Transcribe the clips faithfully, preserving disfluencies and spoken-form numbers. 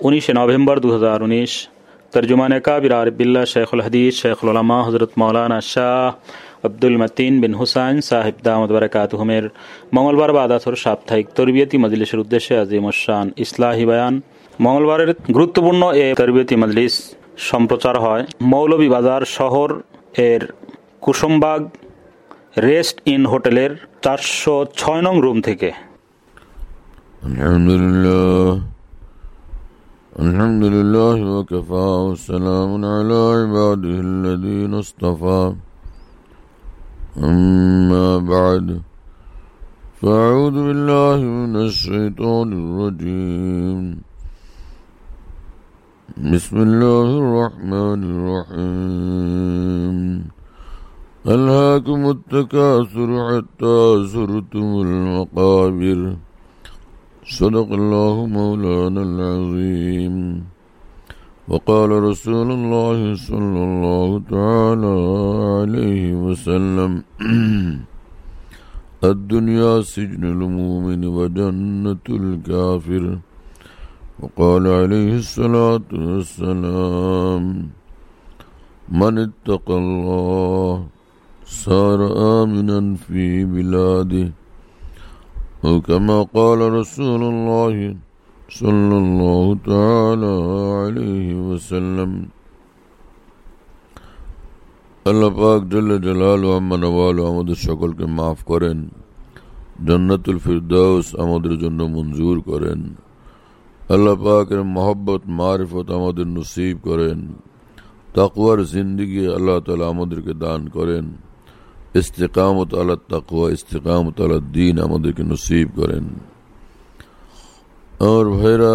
उन्नीस नवंबर दो हज़ार उन्नीस तर्जुमान काबिर आरिफ बिल्लाह शेखुल हदीस शेखुल उलमा हज़रत मौलाना शाह আব্দুল মতিন বিন হুসাইন সাহেব দামাত বারাকাতুহুমের মঙ্গলবার বাদাসর সাপ্তাহিক তরবিয়তি মজলিসের উদ্দেশ্যে আজিম শান ইসলাহি বয়ান। মঙ্গলবারের গুরুত্বপূর্ণ এই তরবিয়তি মজলিস সম্প্রচার হয় মৌলভীবাজার শহর এর কুসুমবাগ রেস্ট ইন হোটেলের চারশো ছয় নং রুম থেকে। আলহামদুলিল্লাহ আলহামদুলিল্লাহ ওয়া কাফা ওয়া সালামুন আলা ইবাদিহিল্লাযীনা ইসতাফা أما بعد فأعوذ بالله من الشيطان الرجيم بسم الله الرحمن الرحيم ألهاكم التكاثر حتى زرتم المقابر صدق الله مولانا العظيم وقال رسول الله صلى الله تعالى عليه وسلم الدنيا سجن المؤمن وجنة الكافر وقال عليه الصلاة والسلام من اتقى الله صار آمنا في بلاده وكما قال رسول الله সাল্লাল্লাহু তাআলা আলাইহি ওয়াসাল্লাম। আল্লাহ পাক জাল্লা জালালুহু আম্মা নাওয়ালু আমাদের সকলকে মাফ করেন, জান্নাতুল ফিরদাউস আমাদের জন্য মঞ্জুর করেন। আল্লাহ পাকের মহব্বত মারিফত আমাদের নসিব করেন, তাকওয়ার জিন্দেগি আল্লাহ তাআলা আমাদেরকে দান করেন, ইস্তিকামত আলা তাকওয়া ইস্তিকামত আলা দ্বীন আমাদেরকে নসিব করেন। और भाईरा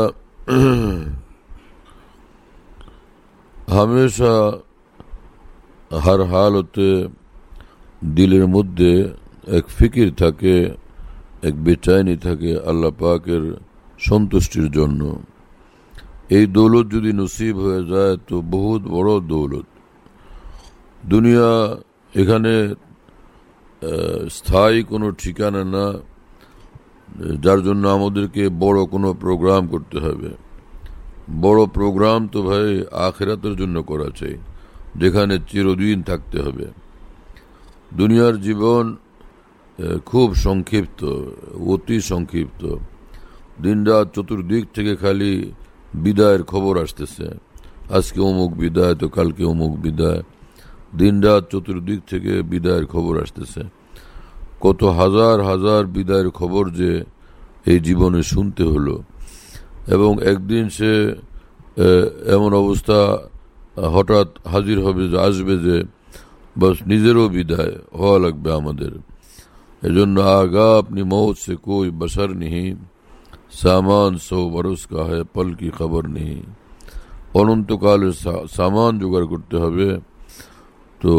हमेशा हर हालते दिलेर मध्य एक फिकिर थाके एक बेचैनी थाके आल्लाह पाकेर सन्तुष्टिर जन्य। এই দৌলত যদি নসিব হয়ে যায় তো বহুত বড় দৌলত। দুনিয়া এখানে স্থায়ী কোনো ঠিকানা না, যার জন্য আমাদেরকে বড় কোনো প্রোগ্রাম করতে হবে। বড় প্রোগ্রাম তো ভাই আখিরাতের জন্য করা চাই, যেখানে চিরদিন থাকতে হবে। দুনিয়ার জীবন খুব সংক্ষিপ্ত, অতি সংক্ষিপ্ত। দিনরাত চতুর্দিক থেকে খালি বিদায়ের খবর আসতেছে, আজকে অমুক বিদায় তো কালকে অমুক বিদায়। দিনরাত চতুর্দিক থেকে বিদায়ের খবর আসতেছে। কত হাজার হাজার বিদায়ের খবর যে এই জীবনে শুনতে হলো, এবং একদিন সে এমন অবস্থা হঠাৎ হাজির হবে যে আসবে যে বাস নিজেরও বিদায় হওয়া লাগবে আমাদের। এজন্য আগা আপনি মৌত সে কোই বসর নেই, সামান সৌ বরস কা হয় পল কি খবর নেই। অনন্তকালের সামান জোগাড় করতে হবে, তো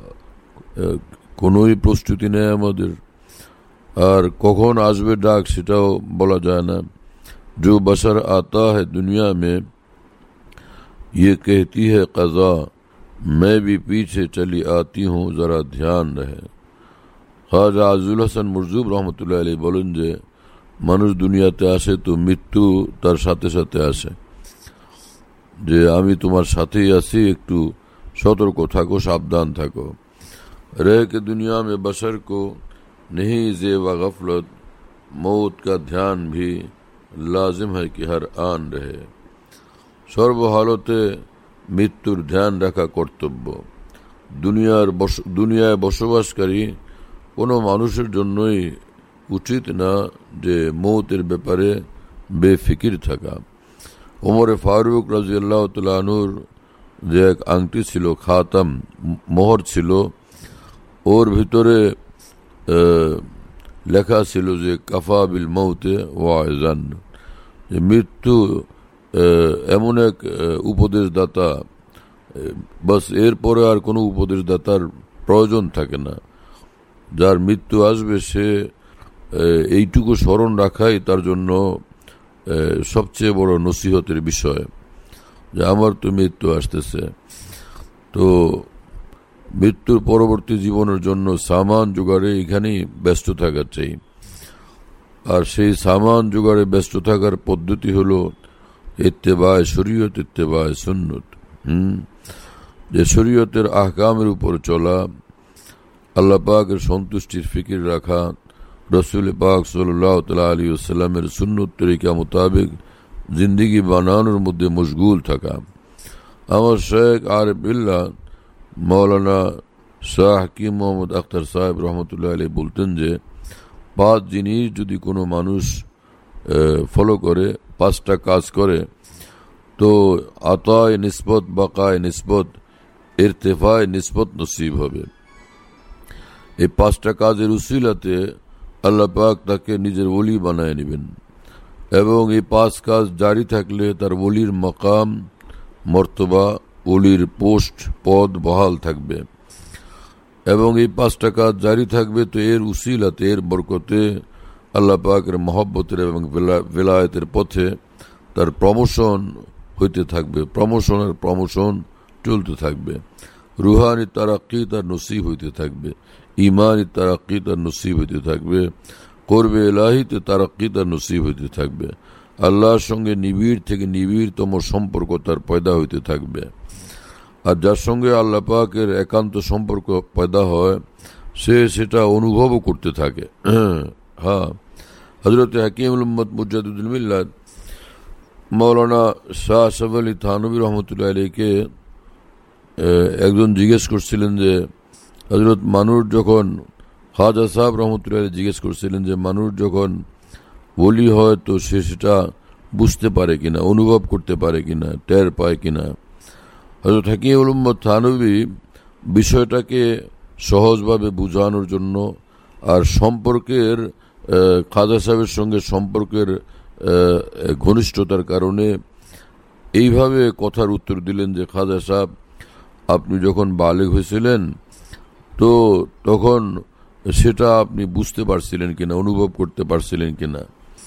কোনোই প্রস্তুতি নেই আমাদের। আর কখন আসবে ডাক সেটাও বলা যায় না। जो बशर आता है दुनिया में ये कहती है कज़ा, मैं भी पीछे चली आती हूँ जरा ध्यान रहे। খাজা আজিজুল হাসান মরজুব রহমতুল্লাহ আলাইহি বলেন যে মানুষ দুনিয়াতে আসে তো মৃত্যু তার সাথে সাথে আসে, যে আমি তোমার সাথেই আছি, একটু সতর্ক থাকো, সাবধান থাকো। रह के दुनिया में बशर को नहीं ज़ेवा गफलत, मौत का ध्यान भी लाजिम है कि हर आन रहे। সর্বহালতে মৃত্যুর ধ্যান রাখা কর্তব্য। দুনিয়ার দুনিয়ায় বসবাসকারী কোনো মানুষের জন্যই উচিত না যে মৌতের ব্যাপারে বেফিকির থাকা। ওমরে ফারুক রাদিয়াল্লাহু তাআলা আনহুর যে এক আংটি ছিল, খাতাম মোহর ছিল, ওর ভিতরে লেখা ছিল যে কাফা বিল মৌতে ওয়াইজান, মৃত্যু এমন এক উপদেশদাতা, বাস এরপরে আর কোনো উপদেশদাতার প্রয়োজন থাকে না। যার মৃত্যু আসবে সে এইটুকু স্মরণ রাখাই তার জন্য সবচেয়ে বড় নসিহতের বিষয়, যে আমার তো মৃত্যু আসতেছে। তো মৃত্যুর পরবর্তী জীবনের জন্য সামান জোগাড়ে এখানেই ব্যস্ত থাকা চাই। আর সেই সামান জোগাড়ে ব্যস্ত থাকার পদ্ধতি হলো ইত্তেবায়ে শরীয়ত, ইত্তেবায়ে সুন্নত। হুম যে শরীয়তের আহকামের উপর চলা, আল্লাহ পাকের সন্তুষ্টির ফিকির রাখা, রসুল পাক সাল্লাল্লাহু তাআলা আলাইহি ওয়াসাল্লামের সুন্নত তরিকা মোতাবেক জিন্দেগি বানানোর মধ্যে মশগুল থাকা। আমার শেখ আরিফ বিল্লাহ মৌলানা শাহ হাকিম মোহাম্মদ আখতার সাহেব রহমতুল্লাহ আলাইহি বলতেন যে পাঁচ জিনিস যদি কোনো মানুষ ফলো করে, পাঁচটা কাজ করে, তো আতায় নিসবত, বাকায় নিসবত, ইরতিফায় নিসবত নসিব হবে। এই পাঁচটা কাজের উসিলাতে আল্লাহ পাক তাকে নিজের ওলি বানায় নেবেন এবং এই পাঁচ কাজ জারি থাকলে তার ওলির মাকাম, মর্তবা, ওলির পোস্ট, পদ বহাল থাকবে এবং এই পাঁচটা কাজ জারি থাকবে। তো এর উসিলাতে, এর বরকতে আল্লাহ পাকের মহব্বতের এবং বেলায়েতের পথে তার প্রমোশন হইতে থাকবে, প্রমোশনের প্রমোশন চলতে থাকবে, রুহানি তারাক্কি তার নসিব হইতে থাকবে, ইমানি তারাক্কি তার নসিব হইতে থাকবে, করবে এলাহিতে তারাক্কি তার নসিব হইতে থাকবে, আল্লাহর সঙ্গে নিবিড় থেকে নিবিড়তম সম্পর্ক তার পয়দা হইতে থাকবে। আর যার সঙ্গে আল্লাহ পাকের একান্ত সম্পর্ক পয়দা হয় সে সেটা অনুভবও করতে থাকে। হ্যাঁ, হযরত হাকিমুল উম্মত মুজাদ্দিদুল মিল্লাত মৌলানা শাহ আশরাফ আলী থানভী রহমতুল্লাহ আলাইহিকে একজন জিজ্ঞেস করছিলেন যে হযরত মানুষ যখন, খাজা সাহেব রহমতুল্লাহ আলাইহি জিজ্ঞেস করছিলেন যে মানুষ যখন ওলি হয় তো সে সেটা বুঝতে পারে কিনা, অনুভব করতে পারে কিনা, টের পায় কিনা। হযরত হাকিমুল উম্মত থানভী বিষয়টাকে সহজভাবে বুঝানোর জন্য আর সম্পর্কের, খাজা সাহেবের সঙ্গে সম্পর্কের ঘনিষ্ঠতার কারণে এইভাবে কথার উত্তর দিলেন যে খাজা সাহেব, আপনি যখন বালেগ হয়েছিলেন তো তখন সেটা আপনি বুঝতে পারছিলেন কিনা, অনুভব করতে পারছিলেন কিনা।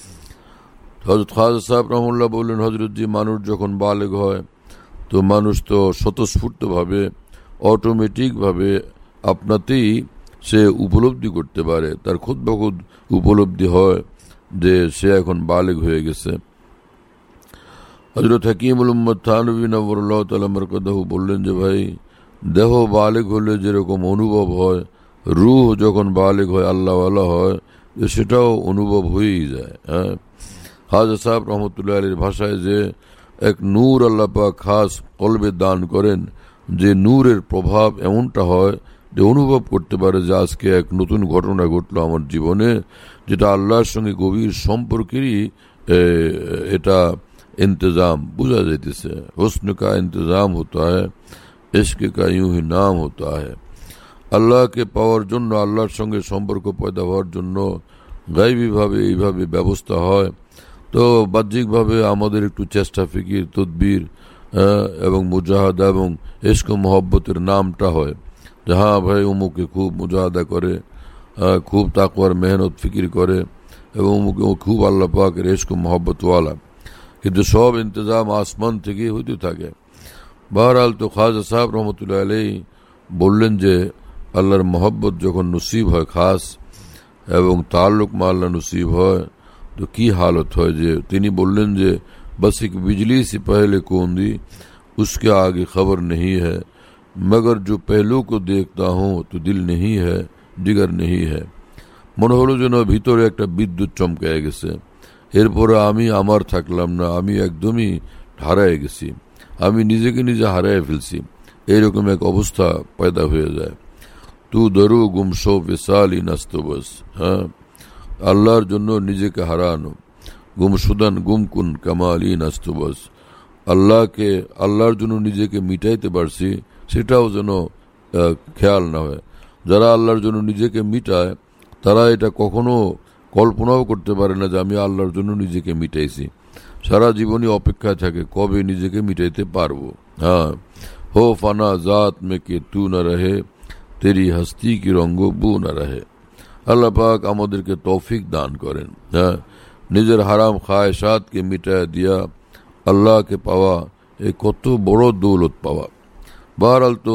হযরত খাজা সাহেব রহমতুল্লাহ বললেন, হযরত জি, মানুষ যখন বালেগ হয় তো মানুষ তো স্বতঃস্ফূর্তভাবে, অটোমেটিকভাবে আপনাতেই সে উপলব্ধি করতে পারে, তার খুদ বখুদ উপলব্ধি হয় যে সে এখন বালেগ হয়ে গেছে। হযরত হাকিমুল উম্মত থানভী নওয়ারুল্লাহ তাআলা মারকাদাহু বললেন যে ভাই, দেহ বালেগ হলে যেরকম অনুভব হয়, রূহ যখন বালেগ হয়, আল্লাহওয়ালা হয়, সেটাও অনুভব হয়েই যায়। হ্যাঁ, খাজা সাহেব রহমতুল্লাহ আলাইহির ভাষায় যে এক নূর আল্লাহ পাক খাস কলবে দান করেন, যে নূরের প্রভাব এমনটা হয় যে অনুভব করতে পারে যে আজকে এক নতুন ঘটনা ঘটলো আমার জীবনে, যেটা আল্লাহর সঙ্গে গভীর সম্পর্কেরই এটা इंतजाम बुझा যাইতেছে। हुस्न का इंतजाम होता है, इश्क का यूं ही नाम होता है। আল্লাহকে পাওয়ার জন্য, আল্লাহর সঙ্গে সম্পর্ক পয়দা হওয়ার জন্য গায়বীভাবে এইভাবে ব্যবস্থা হয়। তো বাহ্যিকভাবে আমাদের একটু চেষ্টা, ফিকির, তদবির এবং মুজাহাদা এবং ইশক মোহব্বতের নামটা হয় যে হ্যাঁ ভাই অমুকে খুব মুজাহাদা করে, খুব তাকওয়ার মেহনত ফিকির করে এবং অমুকে খুব আল্লাহ পাকের ইশক মোহব্বতওয়ালা, কিন্তু সব ইন্তজাম আসমান থেকে হইতে থাকে। বহরহাল তো খাজা সাহেব রহমতুল্লাহ আলাইহি বললেন যে আল্লাহর মোহব্বত যখন নসিব হয় খাস এবং তাল্লুক মা আল্লাহ নসিব হয় তো কি হালত হয়, যে তিনি বললেন যে बस एक बिजली से पहले कौंदी उसके आगे खबर नहीं है, मगर जो पहलू को देखता हूँ तो दिल नहीं है, जिगर नहीं है। মনে হলো যেন ভিতরে একটা বিদ্যুৎ চমকায় গেছে, এরপরে আমি আমার থাকলাম না, আমি একদমই হারায় গেছি, আমি নিজেকে নিজে হারায় ফেলছি, এইরকম এক অবস্থা পয়দা হয়ে যায়। তু দরু গুমশো বেসালি নাস্তবস। হ্যাঁ, আল্লাহর জন্য নিজেকে হারানো, গুমসুদান গুমকুন কামালি নাস্তবস, আল্লাহকে, আল্লাহর জন্য নিজেকে মিটাইতে পারছি সেটাও যেন খেয়াল না হয়। যারা আল্লাহর জন্য নিজেকে মিটায় তারা এটা কখনো কল্পনাও করতে পারে না যে আমি আল্লাহর জন্য নিজেকে মিটাইছি। সারা জীবনই অপেক্ষায় থাকে কবে নিজেকে মিটাইতে পারবো। হ্যাঁ, হো ফানা জাত মে কে তু না রহে, তেরি হস্তি কি রঙ্গ বু না রহে। আল্লাহ পাক আমাদেরকে তৌফিক দান করেন। হ্যাঁ, নিজের হারাম খায়শাতকে মিটায় দিয়া আল্লাহকে পাওয়া এই কত বড় দৌলত পাওয়া। বহরহাল তো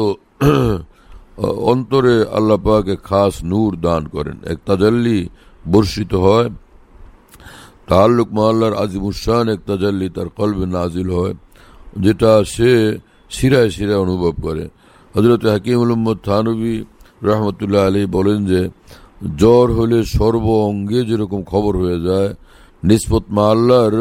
অন্তরে আল্লাহ পাক খাস নূর দান করেন, এক তাজাল্লি বর্ষিত হয়, তাআল্লুক মা আল্লাহর আজিমুশান এক তাজাল্লি তার কলবে নাজিল হয়, যেটা সে শিরায় শিরায় অনুভব করে। হযরত হাকিমুল উম্মত থানভী রহমতুল্লাহ আলাইহি বলেন যে জ্বর হলে সর্ব অঙ্গে যেরকম খবর হয়ে যায়, নিসবত মা আল্লাহর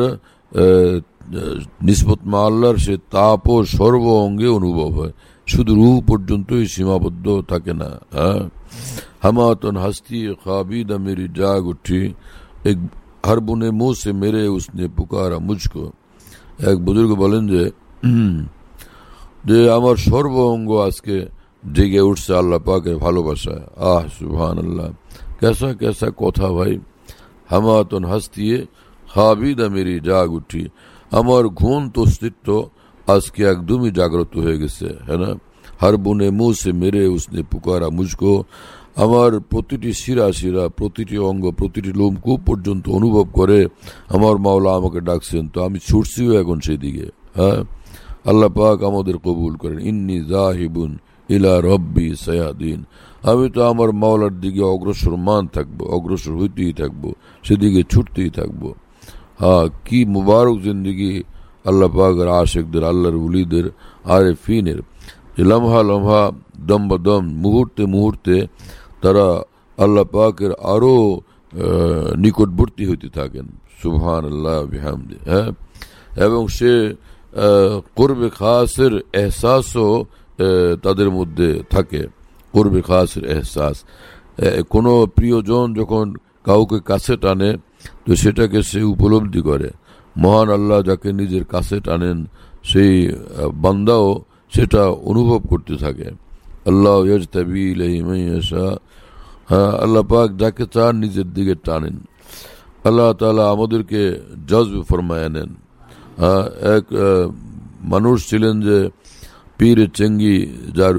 নিসবত মা আল্লাহর সে তাপও সর্ব অঙ্গে অনুভব হয়, শুধু রূহ পর্যন্তই সীমাবদ্ধ থাকে না। হ্যাঁ, হামাতন হাস্তি খাবিদা মেরি জাগ উঠি, এক हर बुने मुंह से मेरे उसने पुकारा मुझको। এক বুজুর্গ বলেন যে যে আমার সর্ব অঙ্গ আজকে জেগে উঠছে আল্লাহ পাকের ভালোবাসায়। আহ সুবহানাল্লাহ, কেসা কেসা কথা ভাই। হামাতন হাসতিয়ে খাবিদা মেরি জাগ উঠি, আমার ঘুমন্ত অস্তিত্ব আজকে একদমই জাগ্রত হয়ে গেছে। হ্যাঁ না, हर बुने मुंह से मेरे उसने पुकारा मुझको, আমার প্রতিটি শিরা শিরা প্রতিটি অঙ্গ প্রতিটি লোমকূপ পর্যন্ত অনুভব করে আমার মাওলা আমাকে ডাকছেন, তো আমি ছুটছিও এখন সেদিকে। হ্যাঁ, আল্লাহ পাক আমাদের কবুল করেন। ইন্নি জাহিবুন ইলা রব্বি সায়াদিন, আমি তো আমার মাওলার দিকে অগ্রসর মান থাকবো, অগ্রসর হইতেই থাকবো, সেদিকে ছুটতেই থাকবো। হ্যাঁ, কি মুবারক জিন্দিগি আল্লাহ পাকের আশিকদের, আল্লাহর ওলিদের, আরেফিনের। লম্হা লম্হা দম বদম মুহূর্তে মুহূর্তে তারা আল্লাহ পাকের আরো নিকটবর্তী হইতে থাকেন। সুবহানাল্লাহ বিহামদি। হ্যাঁ, এবং সে করবে খাসের এহসাসও তাদের মধ্যে থাকে। করবে খাসের এহসাস, কোনো প্রিয়জন যখন কাউকে কাছে টানে তো সেটাকে সে উপলব্ধি করে। মহান আল্লাহ যাকে নিজের কাছে টানেন সেই বান্দাও সেটা অনুভব করতে থাকে। আল্লাহ ইয়াজতাবি ইলাইহি মান ইয়াশা, হ্যাঁ, আল্লাহ পাক যাকে চান নিজের দিকে টানেন। আল্লাহ তাআলা আমাদেরকে জজব ফরমায় নেন। হ্যাঁ, এক মানুষ ছিলেন যে পীর চেঙ্গি, যার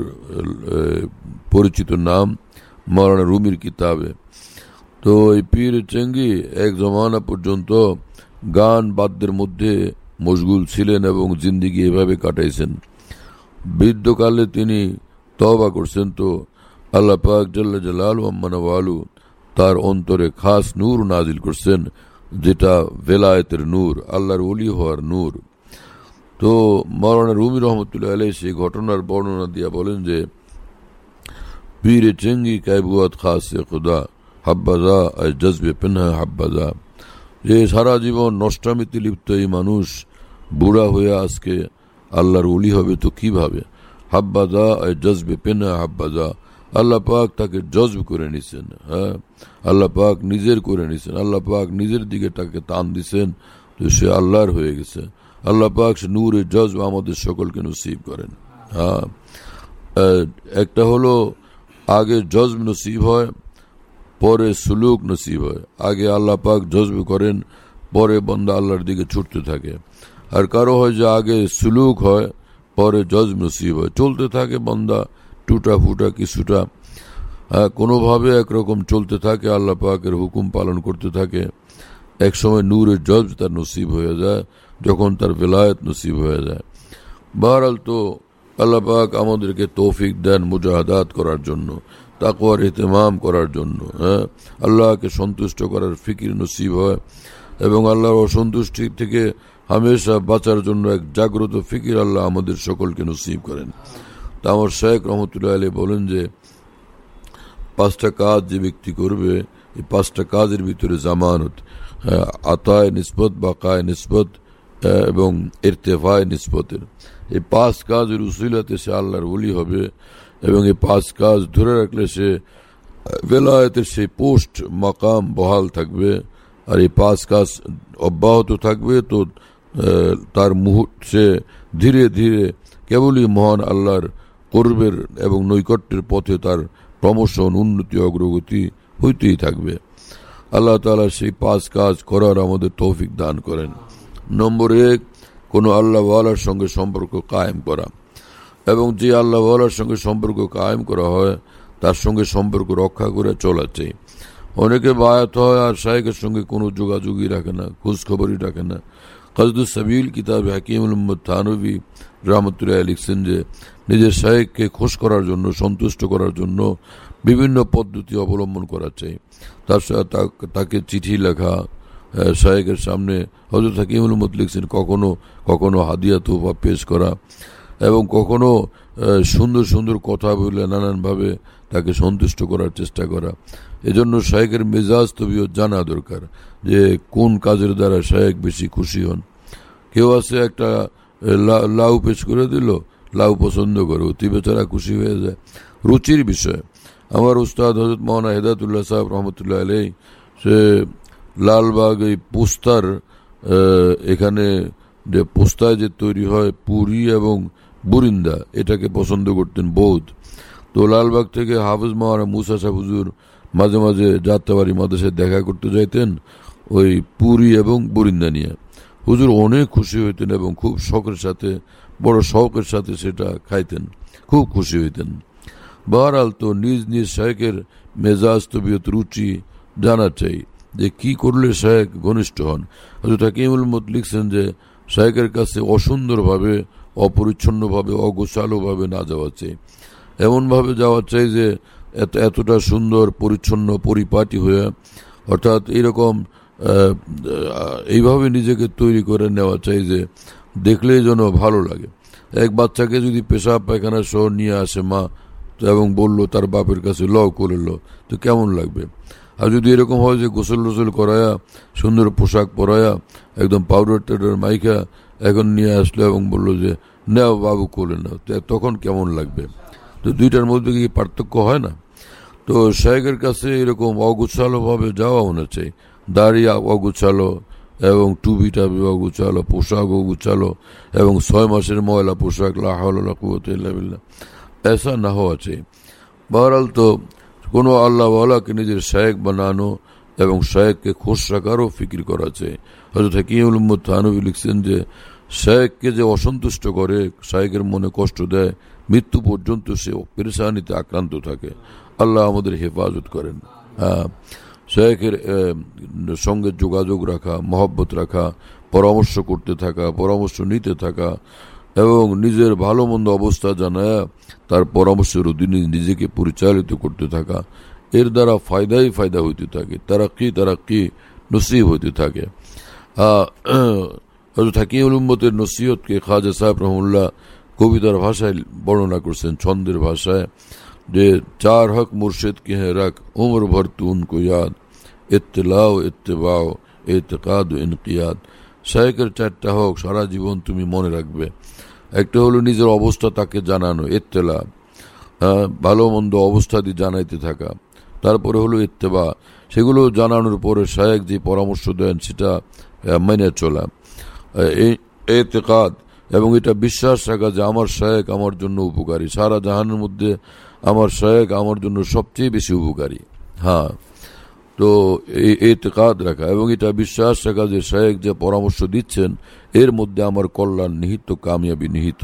পরিচিত নাম মাওলানা রুমির কিতাবে। তো এই পীর চেঙ্গি এক জমানা পর্যন্ত গান বাদ্যের মধ্যে মশগুল ছিলেন এবং জিন্দিগি এভাবে কাটাইছেন। বৃদ্ধকালে তিনি তওবা করছেন, তো আল্লাহ পাক জাল্লা জালালুহু আম্মা নওয়ালু তার অন্তরে খাস নূর নাজিল করছেন, যেটা ভেলায়েতের নূর, আল্লাহর ওলি হওয়ার নূর। তো মাওলানা রুমি রহমতুল্লাহ আলাইহি সেই ঘটনার বর্ণনা দিয়া বলেন যে পীর চেঙ্গি কায়বুয়াত খাসে খুদা হাব্বাজা জজবে পিনহা হাব্বাজা, যে সারা জীবন নষ্টামিতে লিপ্ত এই মানুষ বুড়া হয়ে আজকে আল্লাহর ওলি হবে তো কিভাবে। হাব্বাজা জজবে পিনহা হাব্বাজা, আল্লাহ পাক তাকে জজব করে নিছেন। হ্যাঁ, আল্লাহ পাক নিজের করে নিছেন, আল্লাহ পাক নিজের দিকে তাকে টান দিছেন, তো সে আল্লাহর হয়ে গেছে। আল্লাহ পাক সে নূরে জজব আমাদের সকলকে নসিব করেন। হ্যাঁ, একটা হলো আগে জজব নসিব হয়, পরে সুলুক নসিব হয়। আগে আল্লাহ পাক জজব করেন, পরে বান্দা আল্লাহর দিকে ছুটতে থাকে। আর কারো হয় যে আগে সুলুক হয়, পরে জজব নসিব হয়। চলতে থাকে বান্দা টুটা ফুটা কিছুটা, কোনোভাবে একরকম চলতে থাকে, আল্লাহ পাকের হুকুম পালন করতে থাকে। এক সময় নূরের জজব তার নসিব হয়ে যায়, যখন তার বেলায়েত নসিব হয়ে যায়। বহরহাল তো আল্লাহ পাক আমাদেরকে তৌফিক দেন মুজাহাদাত করার জন্য, তাকওয়ার ইহতিমাম করার জন্য। হ্যাঁ, আল্লাহকে সন্তুষ্ট করার ফিকির নসিব হয় এবং আল্লাহর অসন্তুষ্টি থেকে হামেশা বাঁচার জন্য এক জাগ্রত ফিকির আল্লাহ আমাদের সকলকে নসিব করেন। তা আমার শেখ রহমতুল্লাহ আলাইহি বলেন যে পাঁচটা কাজ যে ব্যক্তি করবে, এই পাঁচটা কাজের ভিতরে জামানত, আতায় নিসবত, বাকায় নিসবত এবং ইরতেফায় নিসবতের, এই পাঁচ কাজের উসিলাতে সে আল্লাহর ওলি হবে এবং এই পাঁচ কাজ ধরে রাখলে সে বেলায়েতের সেই পোস্ট মাকাম বহাল থাকবে। আর এই পাঁচ কাজ অব্যাহত থাকবে তো তার মুহূর্ত সে ধীরে ধীরে কেবলই মহান আল্লাহর করবের এবং নৈকট্যের পথে তার প্রমোশন, উন্নতি, অগ্রগতি হইতেই থাকবে। আল্লাহ তাআলা সেই পাঁচ কাজ করার আমাদের তৌফিক দান করেন। নম্বর এক, কোনো আল্লাহওয়ালার সঙ্গে সম্পর্ক কায়েম করা, এবং যে আল্লাহওয়ালার সঙ্গে সম্পর্ক কায়েম করা হয় তার সঙ্গে সম্পর্ক রক্ষা করে চলা চাই। অনেকে বায়াত হয় আর শায়েখের সঙ্গে কোনো যোগাযোগই রাখে না, খোঁজখবরই রাখে না। কাসদুস সাবিল কিতাবে হাকিমুল উম্মত থানভী রহমতুল্লাহ লিখছেন যে নিজের শায়েখকে খোঁজ করার জন্য, সন্তুষ্ট করার জন্য বিভিন্ন পদ্ধতি অবলম্বন করা চাই। তার সাথে তাকে চিঠি লেখা, শায়েখের সামনে হযরত হাকিমুল উম্মত লিখছেন কখনো কখনো হাদিয়া তোফা পেশ করা এবং কখনো সুন্দর সুন্দর কথা বলে নানানভাবে তাকে সন্তুষ্ট করার চেষ্টা করা। এজন্য শায়েখের মেজাজ তবিয়ত জানা দরকার যে কোন কাজের দ্বারা শায়েখ বেশি খুশি হন। কেউ আছে একটা লাউ পেশ করে দিল, লাউ পছন্দ করে, অতি বেচারা খুশি হয়ে যায়, রুচির বিষয়। আমার উস্তাদ হযরত মাওলানা হেদায়েতুল্লাহ সাহেব রহমতুল্লাহ আলাইহি সে লালবাগ এই পোস্তার এখানে যে পোস্তায় যে তৈরি হয় পুরি এবং বুরিন্দা, এটাকে পছন্দ করতেন বহুত। তো লালবাগ থেকে হাফেজ মাওলানা মুসা সাহেব হুজুর মাঝে মাঝে যাত্রাবাড়ি মাদ্রাসায় দেখা করতে যাইতেন ওই পুরি এবং বুরিন্দা নিয়ে। হুজুর অনেক খুশি হইতেন এবং খুব শখের সাথে, বড় শখের সাথে সেটা খাইতেন, খুব খুশি হইতেন। বহরহাল তো নিজ নিজ শায়েখের মেজাজ তবিয়ত রুচি জানা চাই যে কি করলে শায়েখ ঘনিষ্ঠ হন। হযরত হাকিমুল উম্মত লিখছেন যে শায়েখের কাছে অসুন্দরভাবে, অপরিচ্ছন্নভাবে, অগোছালোভাবে না যাওয়া চাই, এমনভাবে যাওয়া চাই যে এত এতটা সুন্দর পরিচ্ছন্ন পরিপাটি হয়ে, অর্থাৎ এইরকম এইভাবে নিজেকে তৈরি করে নেওয়া চাই যে দেখলেই যেন ভালো লাগে। এক বাচ্চাকে যদি পেশাব পায়খানা সহ নিয়ে আসে মা এবং বলল তার বাপের কাছে লও করে লো, তো কেমন লাগবে? আর যদি এরকম হয় যে গোসল টোসল করায়া, সুন্দর পোশাক পরায়া, একদম পাউডার টাউডার মাইখা এখন নিয়ে আসলো এবং বললো যে নাও বাবু কোলে নাও, তখন কেমন লাগবে? তো দুইটার মধ্যে কি পার্থক্য হয় না? তো শায়েখের কাছে এরকম অগুছালো ভাবে যাওয়া মনে চাই, দাড়ি অগুছালো এবং টুপি টাবি অগুছালো, পোশাক অগুছালো এবং ছয় মাসের ময়লা পোশাক, লা হাওলা ওয়ালা কুওয়াতা ইল্লা বিল্লাহ, এসা না হওয়া চাই। বহরহাল তো কোনো আল্লাহওয়ালাকে নিজের শায়েখ বানানো এবং শায়েখকে খুশ রাখারও ফিকির করা চাই। হযরত হাকিমুল উম্মত থানভী লিখছেন যে শায়েখকে যে অসন্তুষ্ট করে, শায়েখের মনে কষ্ট দেয়, মৃত্যু পর্যন্ত সে পেরেশানিতে আক্রান্ত থাকে। আল্লাহ আমাদের হেফাজত করেন। হ্যাঁ, শায়েখের সঙ্গে যোগাযোগ রাখা, মহব্বত রাখা, পরামর্শ করতে থাকা, পরামর্শ নিতে থাকা এবং নিজের ভালো মন্দ অবস্থা জানায় তার পরামর্শের অধীনে নিজেকে পরিচালিত করতে থাকা, এর দ্বারা ফায়দাই ফায়দা হইতে থাকে, তারাক্কি তারাক্কি নসিব হইতে থাকে। হযরত হাকিমুল উম্মতের নসিহতকে খাজা সাহেব রহমতুল্লাহ কবিতার ভাষায় বর্ণনা করছেন, ছন্দের ভাষায়, যে চার হক মুর্শিদ কে হ্যাঁ রাখ উমর ভর তু উनको याद ইত্তিলাও ইত্তিবাও ইতিকাদ ইনকিয়াদ। শায়েখের চারটা হক সারা জীবন তুমি মনে রাখবে। একটা হলো নিজের অবস্থা তাকে জানানো, ইত্তেলা, ভালো মন্দ অবস্থা দিয়ে জানাইতে থাকা। তারপরে হলো ইত্তেবা, সেগুলো জানানোর পরে শায়েখ যে পরামর্শ দেন সেটা মেনে চলা। ইতিকাদ, এবং এটা বিশ্বাস রাখা যে আমার শায়েখ আমার জন্য উপকারী, সারা জাহানের মধ্যে আমার শায়েখ আমার জন্য সবচেয়ে বেশি উপকারী। হ্যাঁ, তো এই ইতিকাদ রাখা এবং এটা বিশ্বাস রাখা যে শায়েখ যে পরামর্শ দিচ্ছেন এর মধ্যে আমার কল্যাণ নিহিত, কামিয়াবি নিহিত।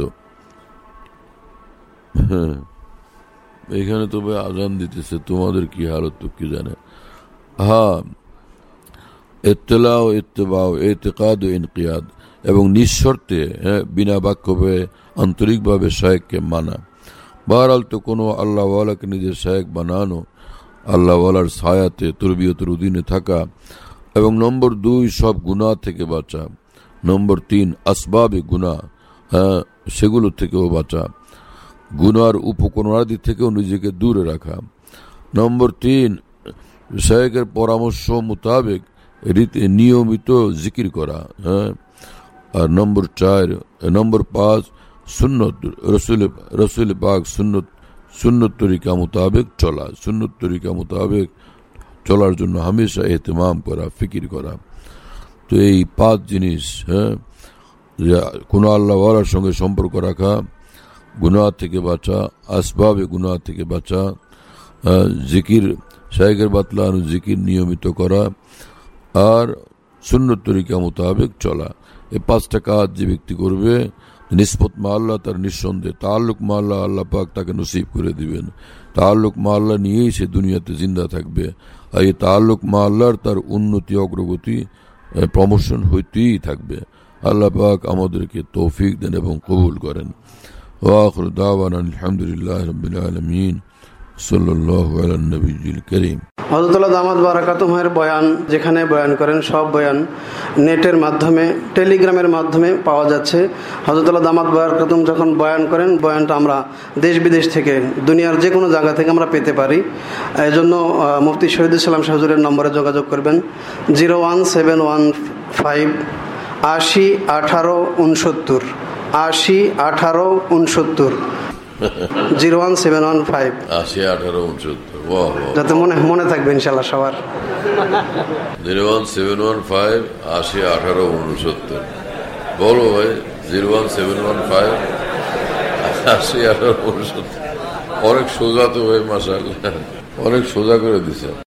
হ্যাঁ, এখানে তবে আজান দিতেছে, তোমাদের কি হালত তো কি জানে। হ্যাঁ, ইত্তিলাও ইত্তিবাও ইতিকাদ ইনকিয়াদ, এবং নিঃশর্তে, হ্যাঁ, বিনা বাক্যবে আন্তরিকভাবে শায়েখকে মানা। বহরহাল তো কোনো আল্লাহওয়ালাকে নিজের শায়েখ বানানো, আল্লাহওয়ালার ছায়াতে তরবিয়তের অধীনে থাকা, এবং নম্বর দুই সব গুনাহ থেকে বাঁচা, নম্বর তিন আসবাবে গুনাহ, হ্যাঁ, সেগুলো থেকেও বাঁচা, গুনার উপকরণাদি থেকেও নিজেকে দূরে রাখা। নম্বর তিন শায়েখের পরামর্শ মোতাবেক রীতি নিয়মিত জিকির করা। হ্যাঁ, আর নম্বর চার নম্বর পাঁচ সুন্নত রসুল রসুল পাক সুন্নত সুন্নত তরিকা মোতাবেক চলা, সুন্নত তরিকা মোতাবেক চলার জন্য হামেশা এহতেমাম করা, ফিকির করা। তো এই পাঁচ জিনিস, হ্যাঁ, কোনো আল্লাহওয়ালার সঙ্গে সম্পর্ক রাখা, গুনাহ থেকে বাঁচা, আসবাবে গুনাহ থেকে বাঁচা, জিকির শায়েখের বাতলানো জিকির নিয়মিত করা, আর সুন্নত তরিকা মোতাবেক চলা। এই পাঁচটা কাজ যে ব্যক্তি করবে, নিসবত মা আল্লাহ তার নিঃসন্দেহে, তাআল্লুক মা আল্লাহ, আল্লাহ পাক তাকে নসিব করে দিবেন। তাআল্লুক মা আল্লাহ নিয়েই সে দুনিয়াতে জিন্দা থাকবে। আর এই তাআল্লুক মা আল্লাহর তার উন্নতি, অগ্রগতি, প্রমোশন হইতেই থাকবে। আল্লাহ পাক আমাদেরকে তৌফিক দেন এবং কবুল করেন। ওয়া আখিরু দাওয়ানা আলহামদুলিল্লাহি রাব্বিল আলামিন। সাল্লাল্লাহু আলা নবিয়্যিল কারীম। হযরতুল্লাহ দামাত বারাকাতুহুমের বয়ান যেখানে বয়ান করেন সব বয়ান নেটের মাধ্যমে, টেলিগ্রামের মাধ্যমে পাওয়া যাচ্ছে। হযরতুল্লাহ দামাত বারাকাতুহুম যখন বয়ান করেন, বয়ানটা আমরা দেশ বিদেশ থেকে, দুনিয়ার যে কোনো জায়গা থেকে আমরা পেতে পারি। এই জন্য মুফতি শহীদুল ইসলাম শাহ হুজুরের নম্বরে যোগাযোগ করবেন, zero one seven one five আশি আঠারো উনসত্তর আশি আঠারো উনসত্তর zero one seven one five আশি আঠারো উনসত্তর যাতে মনে মনে থাকবে ইনশাল্লাহ সবার। Zero one seven one five আশি আঠারো উনসত্তর বলো ভাই, zero one seven one five আশি আঠারো উনসত্তর। অনেক সোজা তো ভাই, মাশাআল্লাহ, অনেক সোজা করে দিছে।